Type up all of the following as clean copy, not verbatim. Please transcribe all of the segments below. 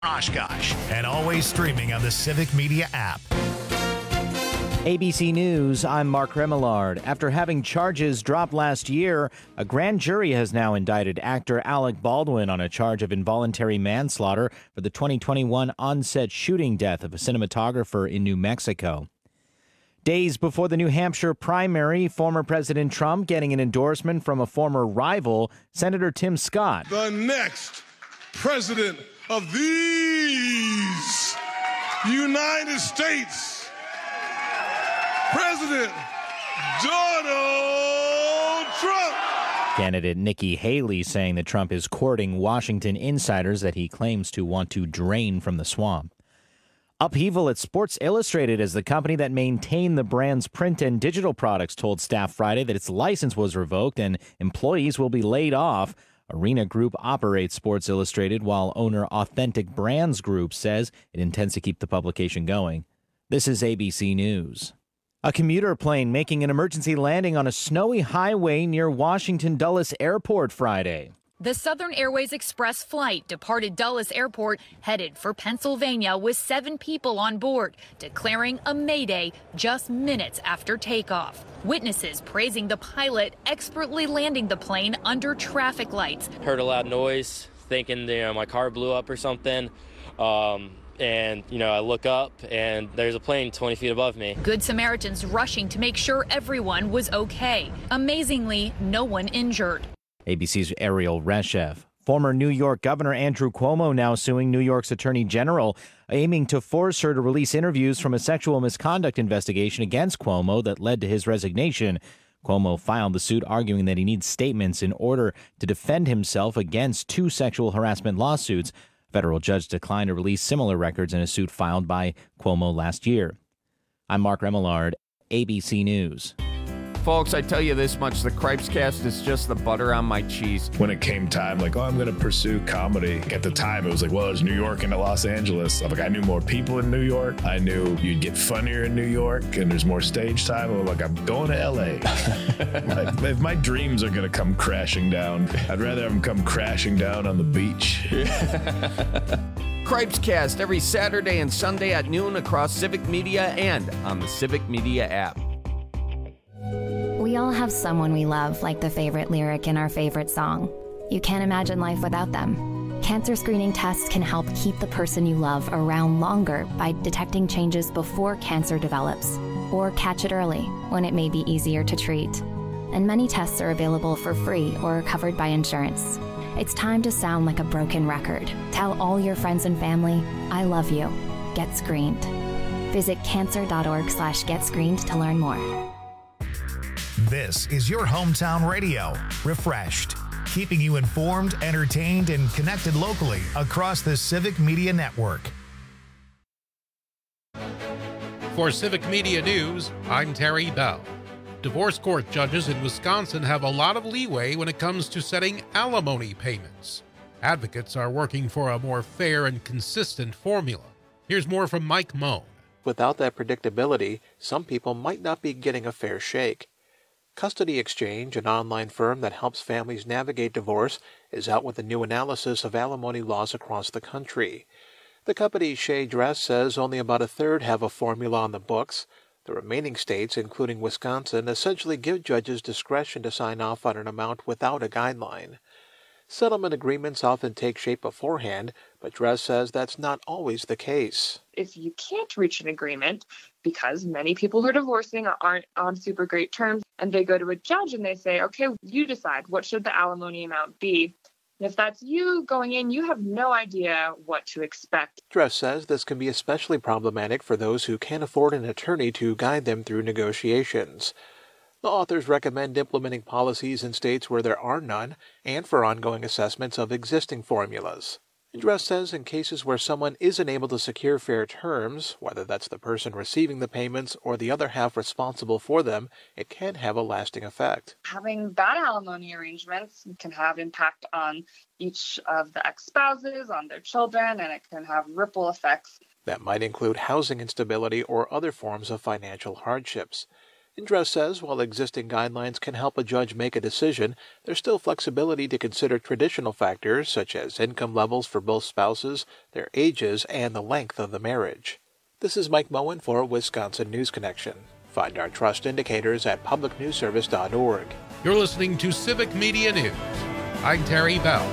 Oshkosh, and always streaming on the Civic Media app. ABC News, I'm Mark Remillard. After having charges dropped last year, a grand jury has now indicted actor Alec Baldwin on a charge of involuntary manslaughter for the 2021 on-set shooting death of a cinematographer in New Mexico. Days before the New Hampshire primary, former President Trump getting an endorsement from a former rival, Senator Tim Scott. The next president of these United States, President Donald Trump. Candidate Nikki Haley saying that Trump is courting Washington insiders that he claims to want to drain from the swamp. Upheaval at Sports Illustrated as the company that maintained the brand's print and digital products told staff Friday that its license was revoked and employees will be laid off. Arena Group operates Sports Illustrated, while owner Authentic Brands Group says it intends to keep the publication going. This is ABC News. A commuter plane making an emergency landing on a snowy highway near Washington Dulles Airport Friday. The Southern Airways Express flight departed Dulles Airport, headed for Pennsylvania with 7 people on board, declaring a mayday just minutes after takeoff. Witnesses praising the pilot expertly landing the plane under traffic lights. Heard a loud noise, thinking my car blew up or something. And, I look up and there's a plane 20 feet above me. Good Samaritans rushing to make sure everyone was okay. Amazingly, no one injured. ABC's Ariel Reshev. Former New York Governor Andrew Cuomo now suing New York's Attorney General, aiming to force her to release interviews from a sexual misconduct investigation against Cuomo that led to his resignation. Cuomo filed the suit arguing that he needs statements in order to defend himself against 2 sexual harassment lawsuits. A federal judge declined to release similar records in a suit filed by Cuomo last year. I'm Mark Remillard, ABC News. Folks, I tell you this much, the Cripescast is just the butter on my cheese. When it came time, I'm going to pursue comedy. At the time, it was there's New York and Los Angeles. I knew more people in New York. I knew you'd get funnier in New York, and there's more stage time. I'm going to L.A. If my dreams are going to come crashing down, I'd rather have them come crashing down on the beach. Cripescast every Saturday and Sunday at noon across Civic Media and on the Civic Media app. We all have someone we love, like the favorite lyric in our favorite song. You can't imagine life without them. Cancer screening tests can help keep the person you love around longer by detecting changes before cancer develops, or catch it early when it may be easier to treat. And many tests are available for free or covered by insurance. It's time to sound like a broken record. Tell all your friends and family, I love you. Get screened. Visit cancer.org/getscreened to learn more. This is your hometown radio, Refreshed, keeping you informed, entertained, and connected locally across the Civic Media Network. For Civic Media News, I'm Terry Bell. Divorce court judges in Wisconsin have a lot of leeway when it comes to setting alimony payments. Advocates are working for a more fair and consistent formula. Here's more from Mike Moan. Without that predictability, some people might not be getting a fair shake. Custody Exchange, an online firm that helps families navigate divorce, is out with a new analysis of alimony laws across the country. The company Shea Dress says only about a third have a formula on the books. The remaining states, including Wisconsin, essentially give judges discretion to sign off on an amount without a guideline. Settlement agreements often take shape beforehand, but Dress says that's not always the case. If you can't reach an agreement, because many people who are divorcing aren't on super great terms, and they go to a judge and they say, okay, you decide, what should the alimony amount be? And if that's you going in, you have no idea what to expect. Dress says this can be especially problematic for those who can't afford an attorney to guide them through negotiations. The authors recommend implementing policies in states where there are none and for ongoing assessments of existing formulas. Dress says in cases where someone isn't able to secure fair terms, whether that's the person receiving the payments or the other half responsible for them, it can have a lasting effect. Having bad alimony arrangements can have impact on each of the ex-spouses, on their children, and it can have ripple effects. That might include housing instability or other forms of financial hardships. Indra says while existing guidelines can help a judge make a decision, there's still flexibility to consider traditional factors such as income levels for both spouses, their ages, and the length of the marriage. This is Mike Moen for Wisconsin News Connection. Find our trust indicators at publicnewsservice.org. You're listening to Civic Media News. I'm Terry Bell.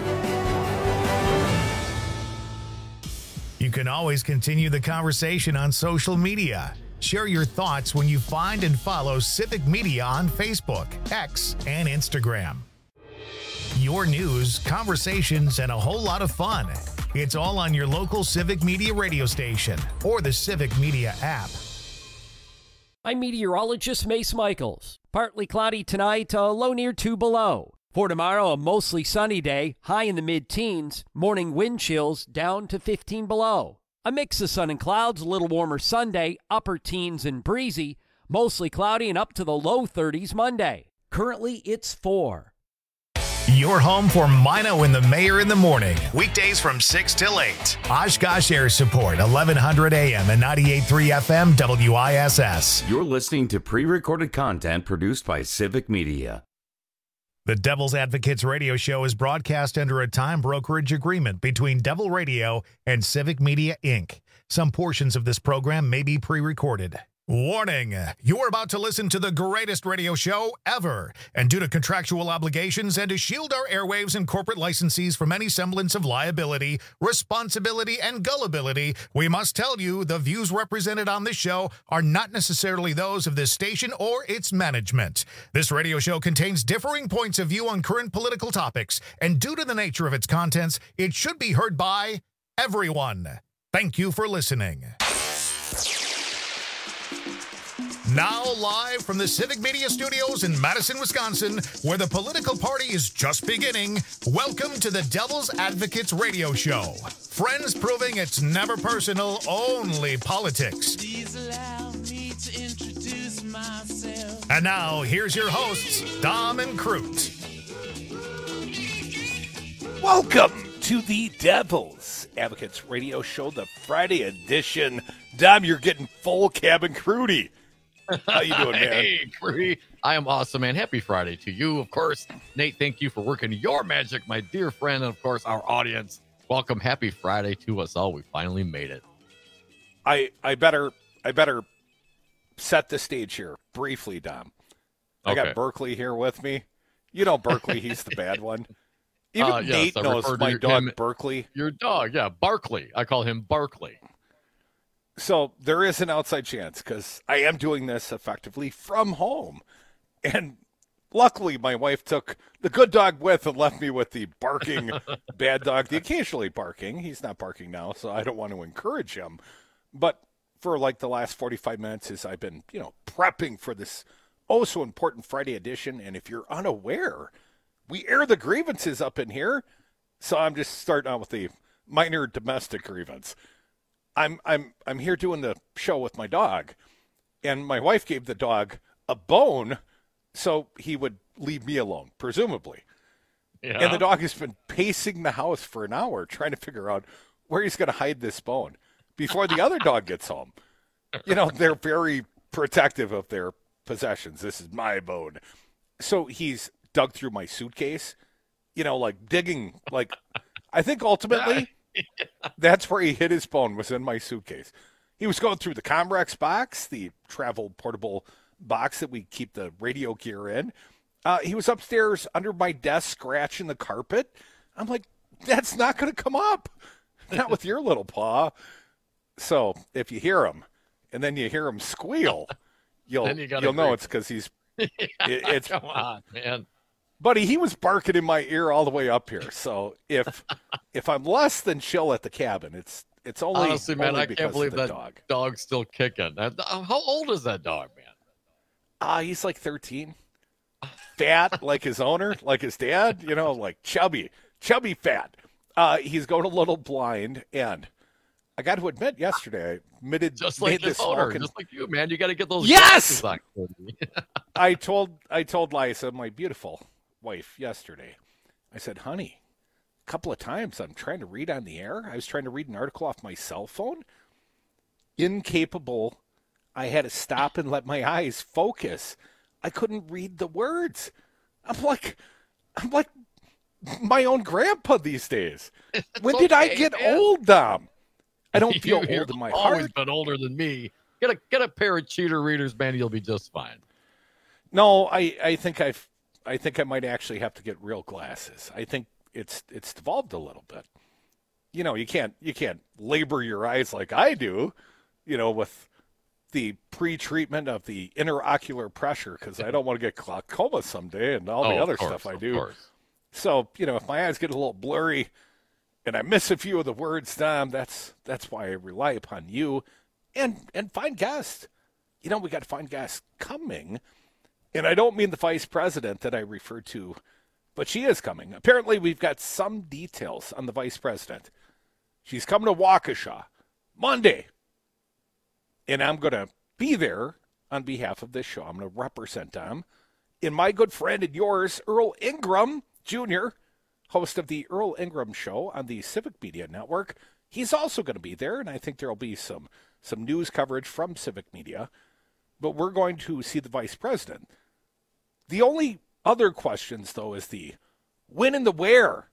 You can always continue the conversation on social media. Share your thoughts when you find and follow Civic Media on Facebook, X, and Instagram. Your news, conversations, and a whole lot of fun. It's all on your local Civic Media radio station or the Civic Media app. I'm meteorologist Mace Michaels. Partly cloudy tonight, low near 2 below. For tomorrow, a mostly sunny day, high in the mid-teens, morning wind chills down to 15 below. A mix of sun and clouds, a little warmer Sunday, upper teens and breezy, mostly cloudy and up to the low 30s Monday. Currently, it's 4. Your home for Mino and the Mayor in the morning. Weekdays from 6 till 8. Oshkosh Air Support, 1100 AM and 98.3 FM WISS. You're listening to pre-recorded content produced by Civic Media. The Devil's Advocates radio show is broadcast under a time brokerage agreement between Devil Radio and Civic Media, Inc. Some portions of this program may be pre-recorded. Warning, you're about to listen to the greatest radio show ever. And due to contractual obligations and to shield our airwaves and corporate licensees from any semblance of liability, responsibility, and gullibility, we must tell you the views represented on this show are not necessarily those of this station or its management. This radio show contains differing points of view on current political topics, and due to the nature of its contents, it should be heard by everyone. Thank you for listening. Now live from the Civic Media Studios in Madison, Wisconsin, where the political party is just beginning, welcome to the Devil's Advocates radio show. Friends proving it's never personal, only politics. Please allow me to introduce myself. And now, here's your hosts, Dom and Crute. Welcome to the Devil's Advocates radio show, the Friday edition. Dom, you're getting full cabin Crudy. How you doing, man? Hey, Cree. I am awesome, man. Happy Friday to you, of course. Nate, thank you for working your magic, my dear friend, and of course, our audience. Welcome. Happy Friday to us all. We finally made it. I better set the stage here briefly, Dom. I got Berkeley here with me. You know Berkeley, he's the bad one. Even Nate knows my dog, Berkeley. Your dog, yeah, Barkley. I call him Barkley. So there is an outside chance because I am doing this effectively from home. And luckily, my wife took the good dog with and left me with the barking bad dog, the occasionally barking. He's not barking now, so I don't want to encourage him. But for like the last 45 minutes as I've been, prepping for this so important Friday edition. And if you're unaware, we air the grievances up in here. So I'm just starting out with the minor domestic grievance. I'm here doing the show with my dog, and my wife gave the dog a bone so he would leave me alone, presumably. Yeah. And the dog has been pacing the house for an hour trying to figure out where he's going to hide this bone before the other dog gets home. They're very protective of their possessions. This is my bone. So he's dug through my suitcase, like digging, I think ultimately... That's where he hid his bone, was in my suitcase. He was going through the Comrex box, the travel portable box that we keep the radio gear in. He was upstairs under my desk scratching the carpet. I'm like, that's not going to come up. Not with your little paw. So if you hear him and then you hear him squeal, you'll know it's because he's it's come on, man. Buddy, he was barking in my ear all the way up here. So if I'm less than chill at the cabin, it's only honestly, man, only I can't believe that dog's still kicking. How old is that dog, man? He's like 13. Fat, like his owner, like his dad. Like chubby fat. He's going a little blind, and I got to admit, yesterday I admitted just like his owner, just like you, man. You got to get those. Yes. I told Liza, my beautiful wife, yesterday, I said, honey, a couple of times I'm trying to read on the air. I was trying to read an article off my cell phone. Incapable I had to stop and let my eyes focus. I couldn't read the words. I'm like my own grandpa these days. When did I get old, Dom? I don't feel old in my heart. Always been older than me. Get a pair of cheater readers, man. You'll be just fine. No, I think I might actually have to get real glasses. I think it's devolved a little bit. You know, you can't labor your eyes like I do, you know, with the pre-treatment of the interocular pressure, because I don't want to get glaucoma someday and all the other stuff I do. So, you know, if my eyes get a little blurry and I miss a few of the words, Dom, that's why I rely upon you and find guests. You know, we got to find guests coming. And I don't mean the vice president that I referred to, but she is coming. Apparently, we've got some details on the vice president. She's coming to Waukesha Monday. And I'm going to be there on behalf of this show. I'm going to represent Dom. And my good friend and yours, Earl Ingram Jr., host of the Earl Ingram Show on the Civic Media Network. He's also going to be there, and I think there will be some news coverage from Civic Media. But we're going to see the vice president. The only other questions, though, is the when and the where.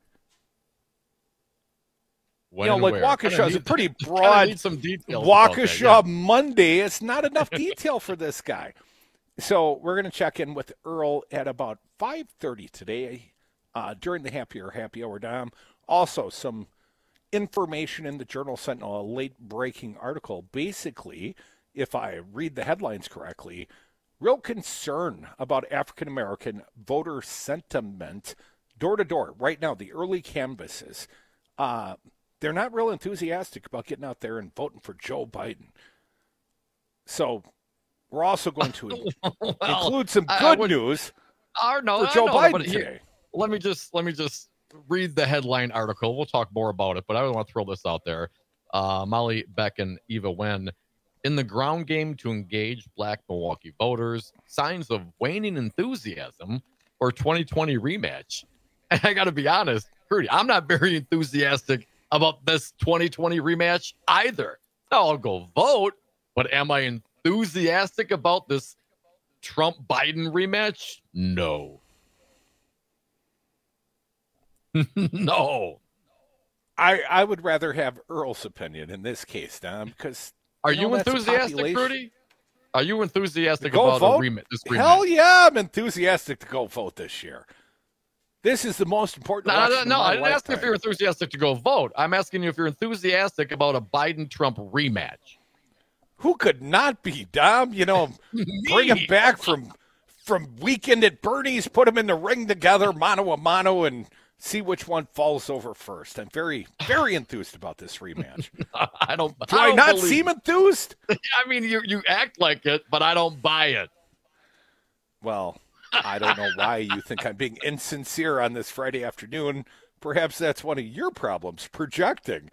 When you know, like Waukesha is a pretty broad. Some details Waukesha Monday. It's not enough detail for this guy. So we're going to check in with Earl at about 5:30 today during the Happy Hour, Dom. Also, some information in the Journal Sentinel, a late-breaking article. Basically, if I read the headlines correctly, real concern about African-American voter sentiment door-to-door. Right now, the early canvasses, they're not real enthusiastic about getting out there and voting for Joe Biden. So we're also going to include some good news for Joe Biden today. Let me just read the headline article. We'll talk more about it, but I want to throw this out there. Molly Beck and Eva Wen, in the ground game to engage Black Milwaukee voters, signs of waning enthusiasm for 2020 rematch. And I got to be honest, Rudy, I'm not very enthusiastic about this 2020 rematch either. Now, I'll go vote, but am I enthusiastic about this Trump-Biden rematch? No. No. I would rather have Earl's opinion in this case, Don, because are you enthusiastic, Rudy? Are you enthusiastic about this rematch? Hell yeah, I'm enthusiastic to go vote this year. This is the most important election No, of my I didn't ask lifetime. if you're enthusiastic to go vote. I'm asking you if you're enthusiastic about a Biden-Trump rematch. Who could not be, Dom? You know, bring him back from Weekend at Bernie's, put him in the ring together, mano a mano, and see which one falls over first. I'm very, very enthused about this rematch. Do I not seem enthused? I mean, you act like it, but I don't buy it. Well, I don't know why you think I'm being insincere on this Friday afternoon. Perhaps that's one of your problems, projecting.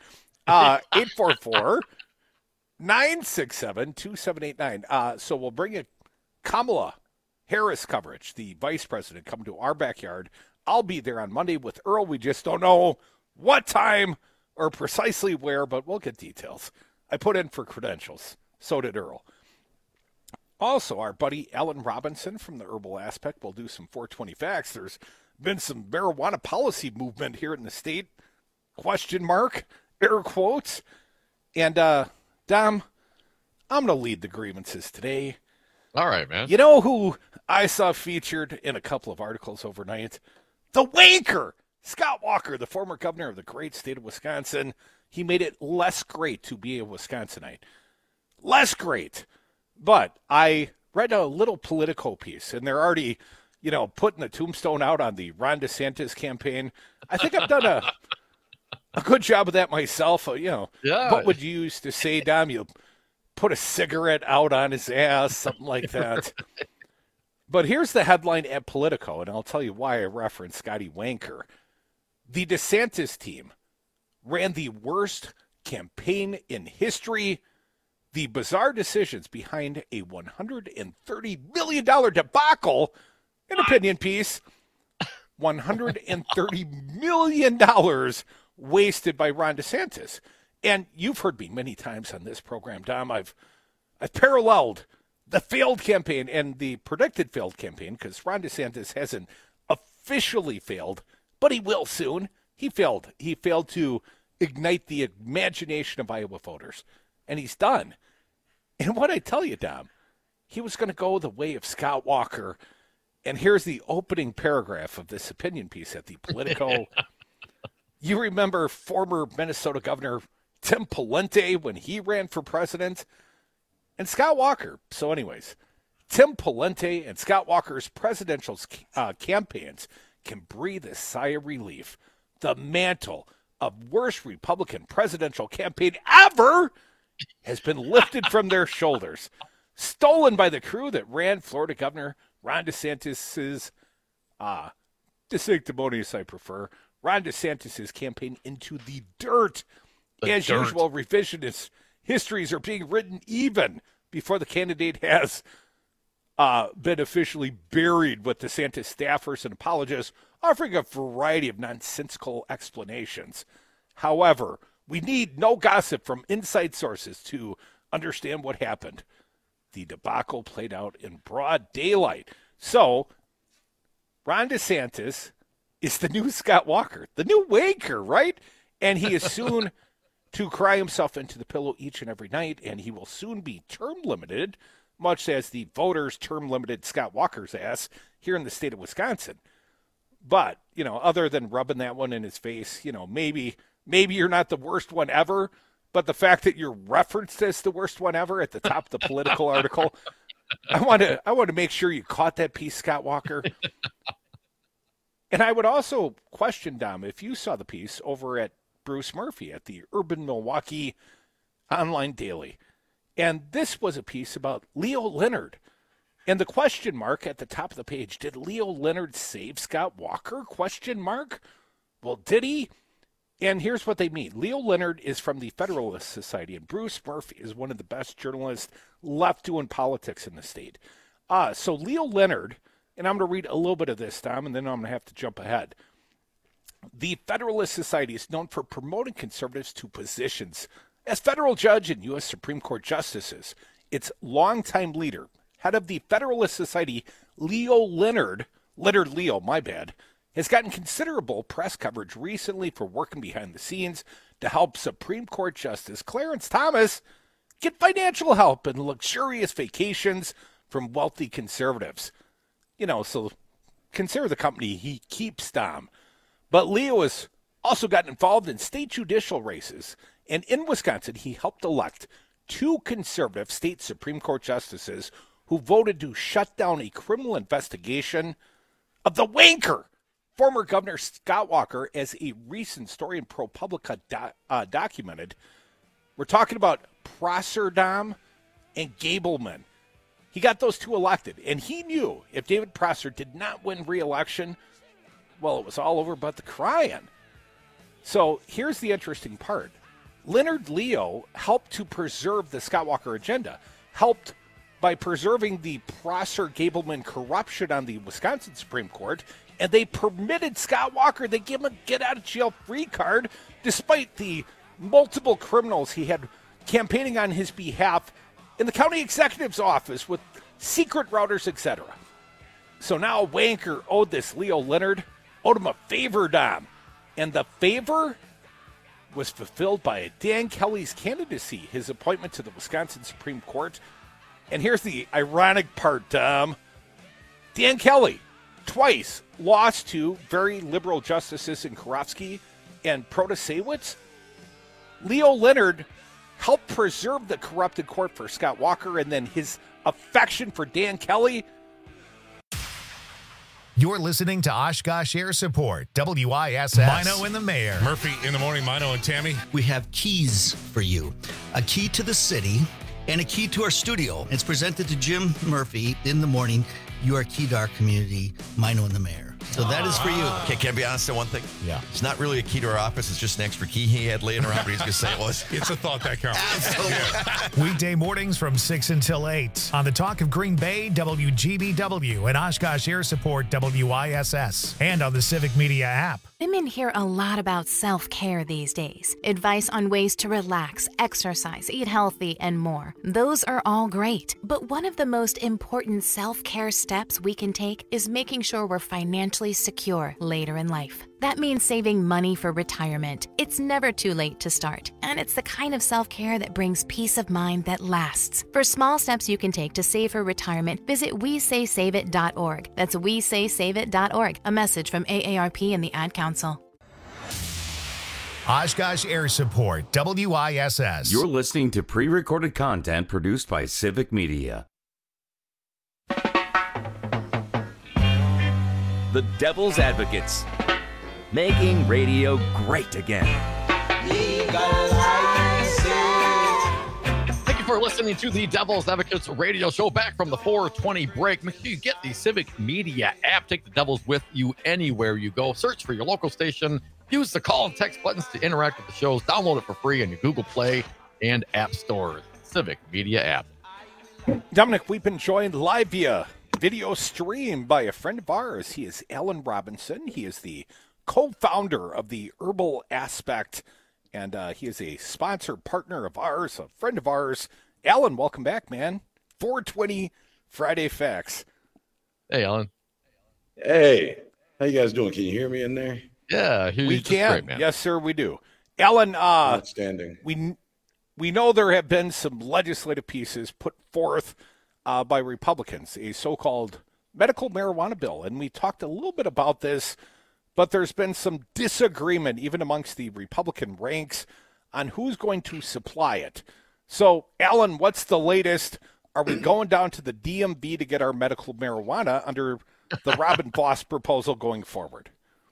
844-967-2789. So we'll bring you Kamala Harris coverage, the vice president, coming to our backyard. I'll be there on Monday with Earl. We just don't know what time or precisely where, but we'll get details. I put in for credentials. So did Earl. Also, our buddy Alan Robinson from the Herbal Aspect will do some 420 facts. There's been some marijuana policy movement here in the state. Question mark, air quotes. And, Dom, I'm going to lead the grievances today. All right, man. You know who I saw featured in a couple of articles overnight? The wanker! Scott Walker, the former governor of the great state of Wisconsin. He made it less great to be a Wisconsinite. Less great. But I read a little Politico piece, and they're already, putting the tombstone out on the Ron DeSantis campaign. I think I've done a good job of that myself. Yeah. What would you used to say, Dom? You put a cigarette out on his ass, something like that. But here's the headline at Politico, and I'll tell you why I referenced Scotty Wanker. The DeSantis team ran the worst campaign in history. The bizarre decisions behind a $130 million debacle, an opinion piece, $130 million wasted by Ron DeSantis. And you've heard me many times on this program, Dom. I've I've paralleled the failed campaign and the predicted failed campaign, because Ron DeSantis hasn't officially failed, but he will soon. He failed. He failed to ignite the imagination of Iowa voters, and he's done. And what I tell you, Dom, he was going to go the way of Scott Walker. And here's the opening paragraph of this opinion piece at the Politico. You remember former Minnesota Governor Tim Pawlenty when he ran for president? And Scott Walker. So anyways, Tim Pawlenty and Scott Walker's presidential campaigns can breathe a sigh of relief. The mantle of worst Republican presidential campaign ever has been lifted from their shoulders, stolen by the crew that ran Florida Governor Ron DeSantis's, sanctimonious I prefer, Ron DeSantis's campaign into the dirt. As usual, revisionist histories are being written even before the candidate has been officially buried, with DeSantis staffers and apologists offering a variety of nonsensical explanations. However, we need no gossip from inside sources to understand what happened. The debacle played out in broad daylight. So, Ron DeSantis is the new Scott Walker, the new wanker, right? And he is soon to cry himself into the pillow each and every night, and he will soon be term limited, much as the voters term limited Scott Walker's ass here in the state of Wisconsin. But, other than rubbing that one in his face, maybe you're not the worst one ever, but the fact that you're referenced as the worst one ever at the top of the Political article, I want to make sure you caught that piece, Scott Walker. And I would also question, Dom, if you saw the piece over at Bruce Murphy at the Urban Milwaukee Online Daily. And this was a piece about Leo Leonard. And the question mark at the top of the page, did Leo Leonard save Scott Walker? Question mark. Well, did he? And here's what they mean. Leo Leonard is from the Federalist Society, and Bruce Murphy is one of the best journalists left doing politics in the state. So Leo Leonard, and I'm going to read a little bit of this, Tom, and then I'm going to have to jump ahead. The Federalist Society is known for promoting conservatives to positions as federal judge and U.S. Supreme Court justices. Its longtime leader, head of the Federalist Society, Leo Leonard, has gotten considerable press coverage recently for working behind the scenes to help Supreme Court Justice Clarence Thomas get financial help and luxurious vacations from wealthy conservatives. So consider the company he keeps, Dom. But Leo has also gotten involved in state judicial races, and in Wisconsin, he helped elect 2 conservative state Supreme Court justices who voted to shut down a criminal investigation of the wanker, former Governor Scott Walker, as a recent story in ProPublica documented. We're talking about Prosser, Dom, and Gableman. He got those 2 elected, and he knew if David Prosser did not win re-election, well, it was all over but the crying. So here's the interesting part. Leonard Leo helped to preserve the Scott Walker agenda, helped by preserving the Prosser-Gableman corruption on the Wisconsin Supreme Court, and they permitted Scott Walker, they gave him a get-out-of-jail-free card, despite the multiple criminals he had campaigning on his behalf in the county executive's office with secret routers, etc. So now wanker owed this Leo Leonard, owed him a favor, Dom. And the favor was fulfilled by Dan Kelly's candidacy, his appointment to the Wisconsin Supreme Court. And here's the ironic part, Dom. Dan Kelly twice lost to very liberal justices in Karofsky and Protasewicz. Leo Leonard helped preserve the corrupted court for Scott Walker, and then his affection for Dan Kelly. You're listening to Oshkosh Air Support, WISS. Mino and the Mayor. Murphy in the morning, Mino and Tammy. We have keys for you. A key to the city and a key to our studio. It's presented to Jim Murphy in the morning. You are key to our community, Mino and the Mayor. So that is for you. Okay, can I be honest on one thing? Yeah. It's not really a key to our office. It's just an extra key he had laying around, but he's going to say it was. It's a thought that counts. Absolutely. Weekday mornings from 6 until 8 on the Talk of Green Bay, WGBW, and Oshkosh Air Support, WISS, and on the Civic Media app. Women hear a lot about self-care these days. Advice on ways to relax, exercise, eat healthy, and more. Those are all great. But one of the most important self-care steps we can take is making sure we're financially secure later in life. That means saving money for retirement. It's never too late to start, and it's the kind of self-care that brings peace of mind that lasts. For small steps you can take to save for retirement, visit WeSaySaveIt.org. That's WeSaySaveIt.org. A message from AARP and the Ad Council. Oshkosh Air Support, WISS. You're listening to pre-recorded content produced by Civic Media. The Devil's Advocates, making radio great again. Thank you for listening to the Devil's Advocates radio show back from the 420 break. Make sure you get the Civic Media app. Take the Devils with you anywhere you go. Search for your local station. Use the call and text buttons to interact with the shows. Download it for free on your Google Play and App Stores. Civic Media app. Dominic, we've been joined live via video stream by a friend of ours. He is Alan Robinson. He is the co-founder of the Herbal Aspect, and he is a sponsor partner of ours, a friend of ours. Alan, welcome back, man. 420 Friday Facts. Hey, Alan. Hey, how you guys doing? Can you hear me in there? Yeah, we can. Great, man. Yes, sir, we do. Alan, outstanding. We know there have been some legislative pieces put forth by Republicans, a so-called medical marijuana bill, and we talked a little bit about this, but there's been some disagreement even amongst the Republican ranks on who's going to supply it. So, Alan, what's the latest? Are we going down to the DMV to get our medical marijuana under the Robin Vos proposal going forward?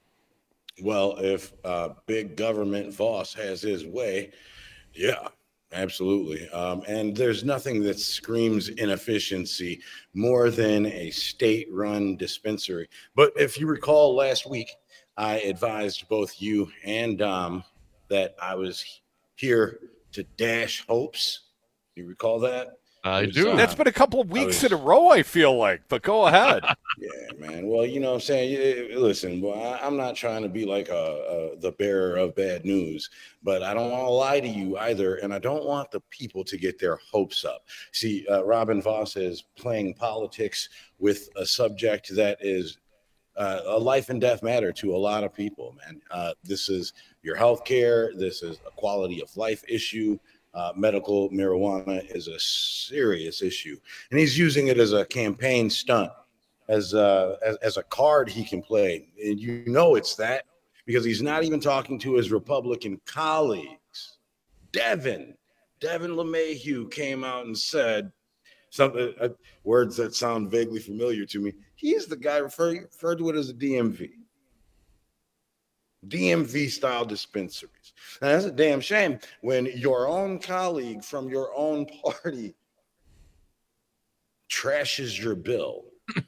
Well, if big government Voss has his way, yeah, absolutely. And there's nothing that screams inefficiency more than a state-run dispensary. But if you recall last week, I advised both you and Dom that I was here to dash hopes. You recall that? I do. That's been a couple of weeks in a row, I feel like, but go ahead. Yeah, man. Well, you know what I'm saying? Listen, well, I'm not trying to be like the bearer of bad news, but I don't want to lie to you either, and I don't want the people to get their hopes up. See, Robin Vos is playing politics with a subject that is a life and death matter to a lot of people, man. This is your health care. This is a quality of life issue. Medical marijuana is a serious issue, and he's using it as a campaign stunt, as a card he can play. And you know it's that because he's not even talking to his Republican colleagues. Devin LeMahieu came out and said something, words that sound vaguely familiar to me. He's the guy referred to it as a DMV style dispensaries. Now, that's a damn shame when your own colleague from your own party trashes your bill.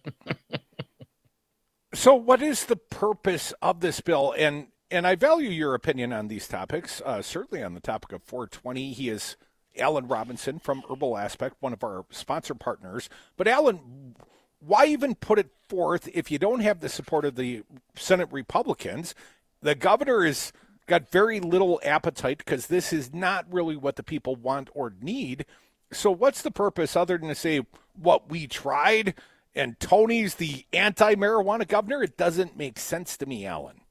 So what is the purpose of this bill? And I value your opinion on these topics, certainly on the topic of 420. He is Alan Robinson from Herbal Aspect, one of our sponsor partners. But Alan, why even put it forth if you don't have the support of the Senate Republicans? The governor has got very little appetite because this is not really what the people want or need. So what's the purpose other than to say, what, we tried and Tony's the anti-marijuana governor? It doesn't make sense to me, Alan.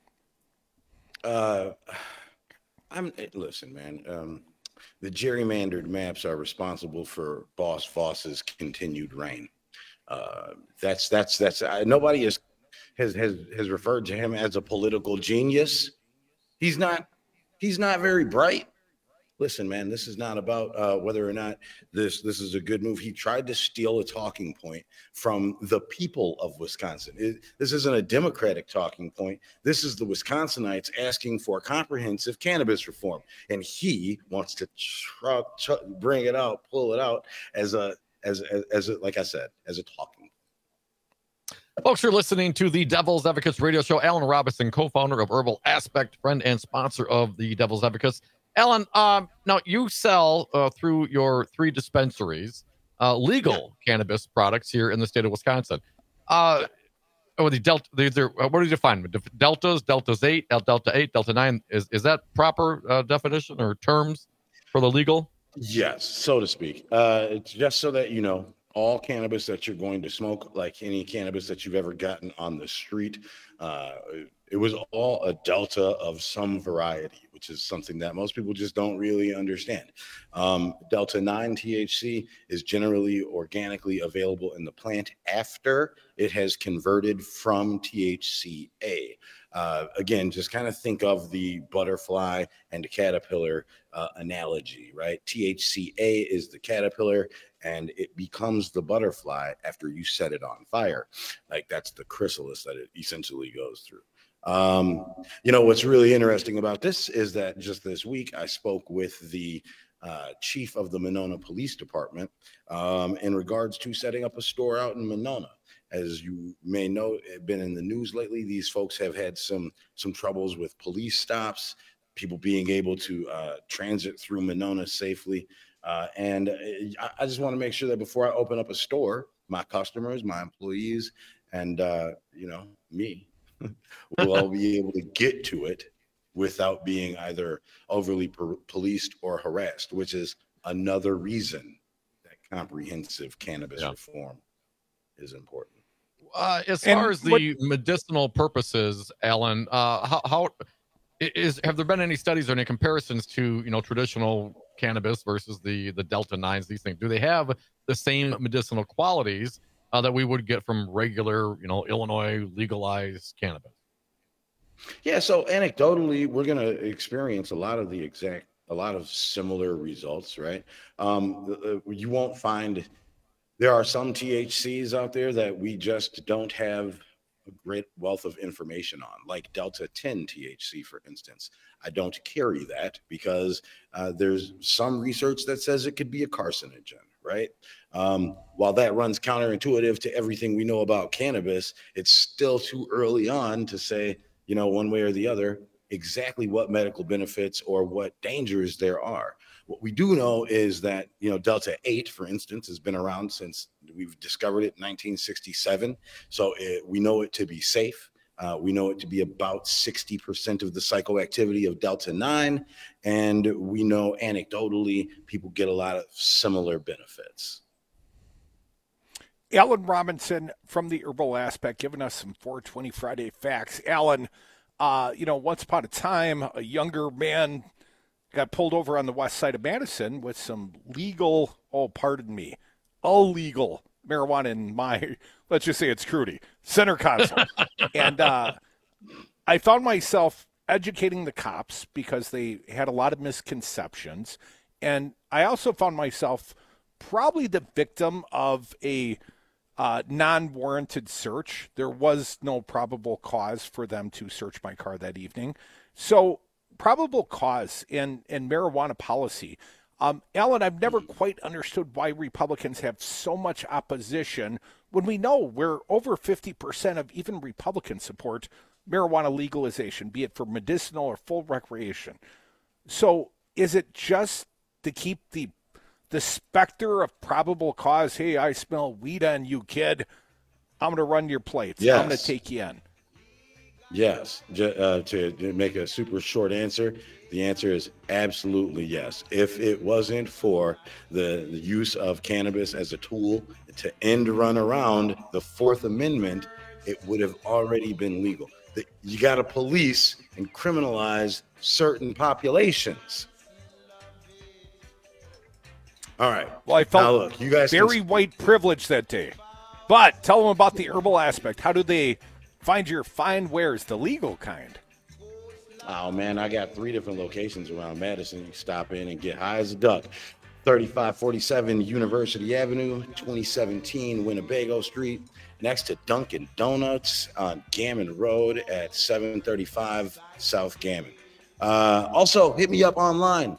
Listen, man, the gerrymandered maps are responsible for Boss Voss's continued reign. Nobody has referred to him as a political genius. He's not very bright. Listen, man, this is not about whether or not this is a good move. He tried to steal a talking point from the people of Wisconsin. This isn't a Democratic talking point. This is the Wisconsinites asking for comprehensive cannabis reform, and he wants to bring it out, pull it out as a like I said, as a talking. Folks, you're listening to the Devil's Advocates radio show. Alan Robinson, co-founder of Herbal Aspect, friend and sponsor of the Devil's Advocates. Alan, now you sell through your 3 dispensaries legal cannabis products here in the state of Wisconsin. What do you define? Deltas, Deltas 8, Delta 8, Delta 9. Is that proper definition or terms for the legal? Yes, so to speak. It's just so that you know, all cannabis that you're going to smoke, like any cannabis that you've ever gotten on the street, it was all a delta of some variety, which is something that most people just don't really understand. Delta 9 THC is generally organically available in the plant after it has converted from THCA. Again, just kind of think of the butterfly and caterpillar analogy, right? THCA is the caterpillar and it becomes the butterfly after you set it on fire. Like that's the chrysalis that it essentially goes through. You know, what's really interesting about this is that just this week I spoke with the chief of the Monona Police Department in regards to setting up a store out in Monona. As you may know, it's been in the news lately. These folks have had some troubles with police stops, people being able to transit through Monona safely. And I just want to make sure that before I open up a store, my customers, my employees, and me will all be able to get to it without being either overly policed or harassed, which is another reason that comprehensive cannabis reform is important. As far as the medicinal purposes, Alan, have there been any studies or any comparisons to traditional cannabis versus the Delta 9s? These things, do they have the same medicinal qualities that we would get from regular, Illinois legalized cannabis? Yeah, so anecdotally, we're going to experience a lot of similar results, right? You won't find. There are some THCs out there that we just don't have a great wealth of information on, like Delta 10 THC, for instance. I don't carry that because there's some research that says it could be a carcinogen, right? While that runs counterintuitive to everything we know about cannabis, it's still too early on to say, one way or the other, exactly what medical benefits or what dangers there are. What we do know is that, Delta 8, for instance, has been around since we've discovered it in 1967. So we know it to be safe. We know it to be about 60% of the psychoactivity of Delta 9. And we know anecdotally people get a lot of similar benefits. Alan Robinson from the Herbal Aspect giving us some 420 Friday facts. Alan, once upon a time, a younger man got pulled over on the west side of Madison with some illegal marijuana in my, let's just say it's Crudy, center console. And I found myself educating the cops because they had a lot of misconceptions. And I also found myself probably the victim of a non-warranted search. There was no probable cause for them to search my car that evening. So probable cause and marijuana policy. Alan, I've never quite understood why Republicans have so much opposition when we know we're over 50% of even Republicans support marijuana legalization, be it for medicinal or full recreation. So is it just to keep the specter of probable cause? Hey, I smell weed on you, kid. I'm going to run your plates. Yes. I'm going to take you in. Yes. To make a super short answer, the answer is absolutely yes. If it wasn't for the use of cannabis as a tool to end run around the Fourth Amendment, it would have already been legal. You got to police and criminalize certain populations. All right. Well, I felt very white privilege that day. But tell them about the Herbal Aspect. How do they find your fine wares, the legal kind? Oh, man, I got 3 different locations around Madison. You can stop in and get high as a duck. 3547 University Avenue, 2017 Winnebago Street, next to Dunkin' Donuts on Gammon Road at 735 South Gammon. Also, hit me up online,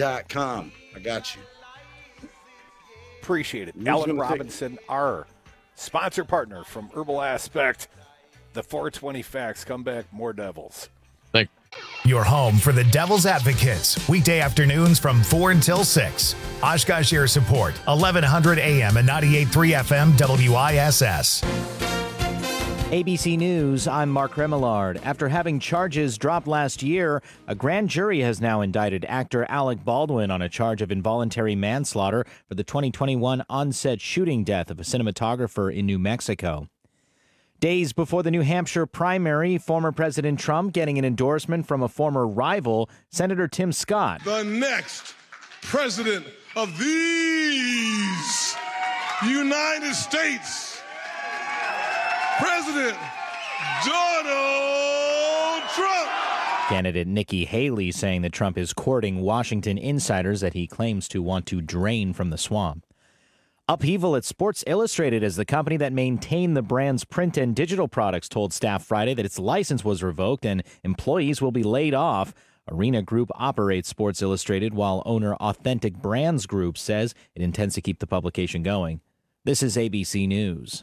herbalaspect.com. I got you. Appreciate it. Alan Robinson, our sponsor partner from Herbal Aspect. The 420 Facts. Come back, more Devils. Your home for the Devil's Advocates. Weekday afternoons from 4 until 6. Oshkosh Air Support, 1100 AM and 98.3 FM WISS. ABC News, I'm Mark Remillard. After having charges dropped last year, a grand jury has now indicted actor Alec Baldwin on a charge of involuntary manslaughter for the 2021 on-set shooting death of a cinematographer in New Mexico. Days before the New Hampshire primary, former President Trump getting an endorsement from a former rival, Senator Tim Scott. The next president of these United States, President Donald Trump. Candidate Nikki Haley saying that Trump is courting Washington insiders that he claims to want to drain from the swamp. Upheaval at Sports Illustrated as the company that maintained the brand's print and digital products told staff Friday that its license was revoked and employees will be laid off. Arena Group operates Sports Illustrated, while owner Authentic Brands Group says it intends to keep the publication going. This is ABC News.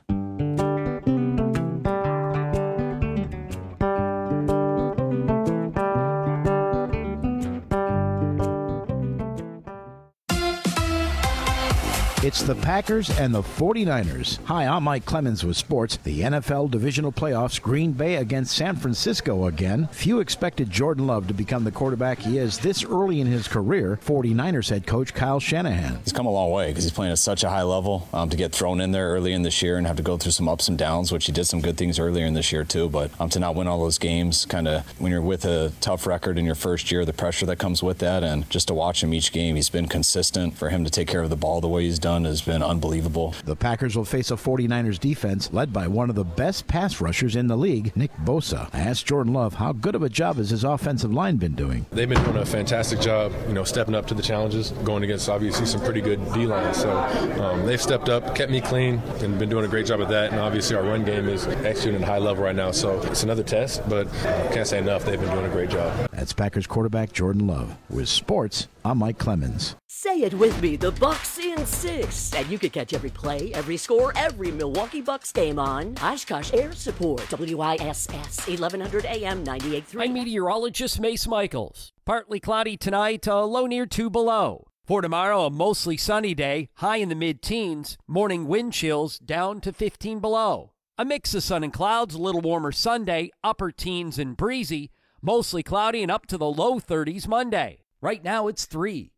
It's the Packers and the 49ers. Hi, I'm Mike Clemens with sports. The NFL divisional playoffs, Green Bay against San Francisco again. Few expected Jordan Love to become the quarterback he is this early in his career. 49ers head coach Kyle Shanahan. He's come a long way because he's playing at such a high level. To get thrown in there early in this year and have to go through some ups and downs, which he did some good things earlier in this year too, but to not win all those games, kind of when you're with a tough record in your first year, the pressure that comes with that, and just to watch him each game, he's been consistent. For him to take care of the ball the way he's done has been unbelievable. The Packers will face a 49ers defense led by one of the best pass rushers in the league, Nick Bosa. I asked Jordan Love how good of a job has his offensive line been doing. They've been doing a fantastic job, stepping up to the challenges, going against obviously some pretty good D-lines. So they've stepped up, kept me clean, and been doing a great job at that. And obviously our run game is executing at a high level right now. So it's another test, but can't say enough. They've been doing a great job. That's Packers quarterback Jordan Love. With sports, I'm Mike Clemens. Say it with me, the Bucks in 6. And you can catch every play, every score, every Milwaukee Bucks game on Oshkosh Air Support, WISS, 1100 AM, 98.3. I'm meteorologist Mace Michaels. Partly cloudy tonight, a low near 2 below. For tomorrow, a mostly sunny day, high in the mid-teens, morning wind chills down to 15 below. A mix of sun and clouds, a little warmer Sunday, upper teens and breezy, mostly cloudy and up to the low 30s Monday. Right now it's 3.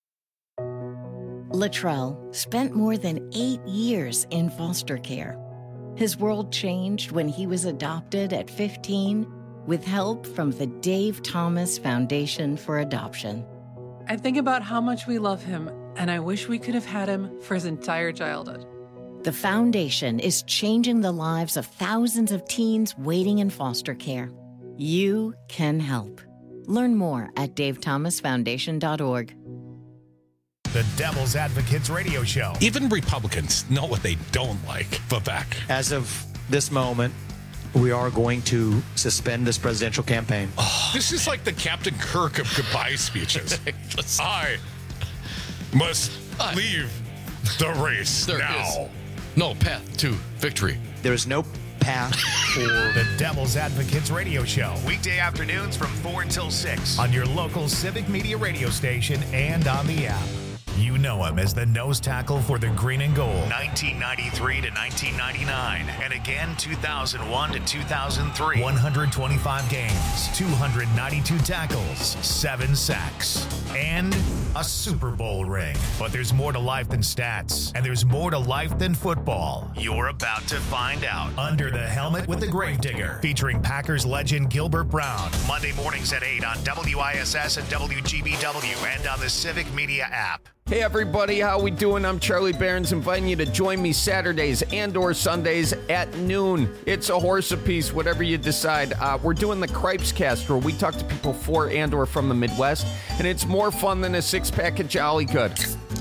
Latrell spent more than 8 years in foster care. His world changed when he was adopted at 15 with help from the Dave Thomas Foundation for Adoption. I think about how much we love him, and I wish we could have had him for his entire childhood. The foundation is changing the lives of thousands of teens waiting in foster care. You can help. Learn more at davethomasfoundation.org. The Devil's Advocates radio show. Even Republicans know what they don't like. Vivek. As of this moment, we are going to suspend this presidential campaign. This is like the Captain Kirk of goodbye speeches. I must leave the race now. Is no path to victory. There is no path for the Devil's Advocates radio show. Weekday afternoons from 4 until 6 on your local Civic Media radio station and on the app. You know him as the nose tackle for the Green and Gold, 1993 to 1999, and again 2001 to 2003. 125 games, 292 tackles, 7 sacks, and a Super Bowl ring. But there's more to life than stats, and there's more to life than football. You're about to find out. Under the Helmet with the Gravedigger, featuring Packers legend Gilbert Brown. Monday mornings at 8 on WISS and WGBW, and on the Civic Media app. Hey everybody, how we doing? I'm Charlie Barons, inviting you to join me Saturdays and or Sundays at noon. It's a horse apiece, whatever you decide. We're doing the Cripes Cast, where we talk to people for and or from the Midwest, and it's more fun than a 6-pack of Jolly Good.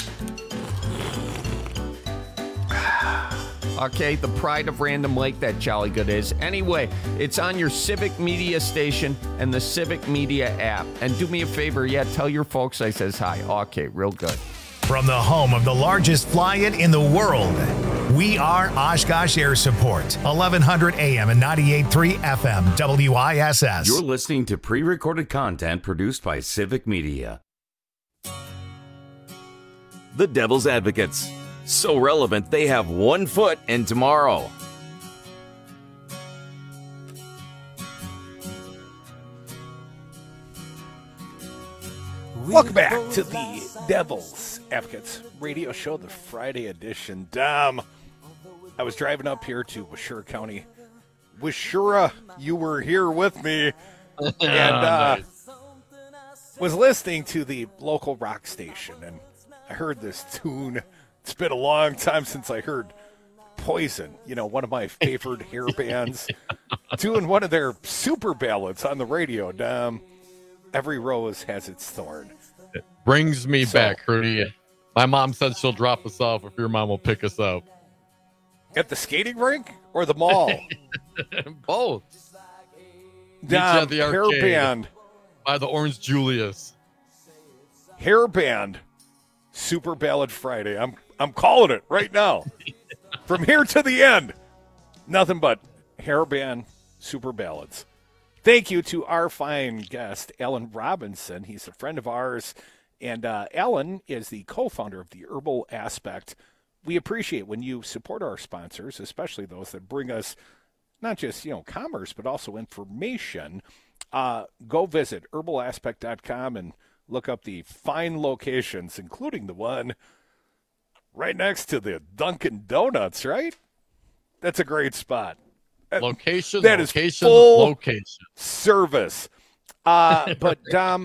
Okay, the pride of Random Lake, that Jolly Good is. Anyway, it's on your Civic Media station and the Civic Media app. And do me a favor, tell your folks I says hi. Okay, real good. From the home of the largest fly-in in the world, We are Oshkosh Air Support, 1100 AM and 98.3 FM, WISS. You're listening to pre-recorded content produced by Civic Media. The Devil's Advocates. So relevant, they have one foot in tomorrow. Welcome back to the Devil's Advocates radio show, the Friday edition. I was driving up here to Washura County. Washura, you were here with me. And was listening to the local rock station, and I heard this tune. It's been a long time since I heard Poison, one of my favorite hair bands, doing one of their super ballads on the radio. Every rose has its thorn. It brings me back, Rudy. My mom said she'll drop us off if your mom will pick us up. At the skating rink or the mall? Both. At the hair arcade band. By the Orange Julius. Hair band. Super Ballad Friday. I'm calling it right now. From here to the end. Nothing but hair band super ballads. Thank you to our fine guest, Alan Robinson. He's a friend of ours. And Alan is the co-founder of the Herbal Aspect. We appreciate when you support our sponsors, especially those that bring us not just, commerce, but also information. Go visit herbalaspect.com and look up the fine locations, including the one right next to the Dunkin' Donuts, right? That's a great spot. Location, that location, is full location. Service. But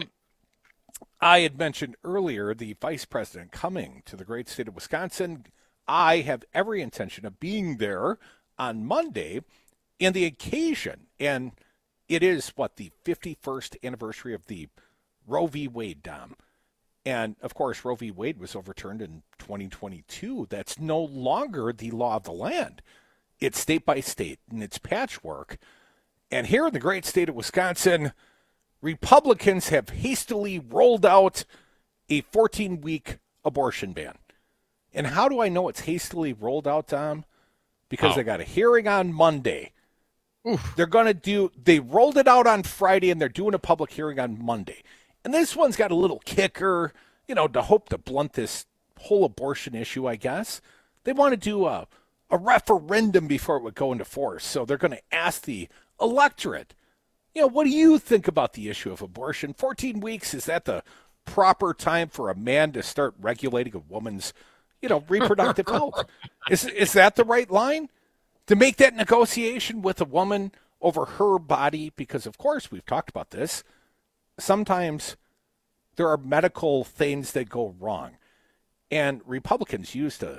I had mentioned earlier the vice president coming to the great state of Wisconsin. I have every intention of being there on Monday, and the occasion, and it is, the 51st anniversary of the Roe v. Wade, Dom. And, of course, Roe v. Wade was overturned in 2022. That's no longer the law of the land. It's state by state, and it's patchwork. And here in the great state of Wisconsin, Republicans have hastily rolled out a 14-week abortion ban. And how do I know it's hastily rolled out, Tom? Because they got a hearing on Monday. Oof. They rolled it out on Friday, and they're doing a public hearing on Monday. And this one's got a little kicker, to hope to blunt this whole abortion issue, I guess. They want to do a referendum before it would go into force. So they're going to ask the electorate, what do you think about the issue of abortion? 14 weeks, is that the proper time for a man to start regulating a woman's, reproductive health? Is that the right line? To make that negotiation with a woman over her body? Because, of course, we've talked about this. Sometimes there are medical things that go wrong. And Republicans used to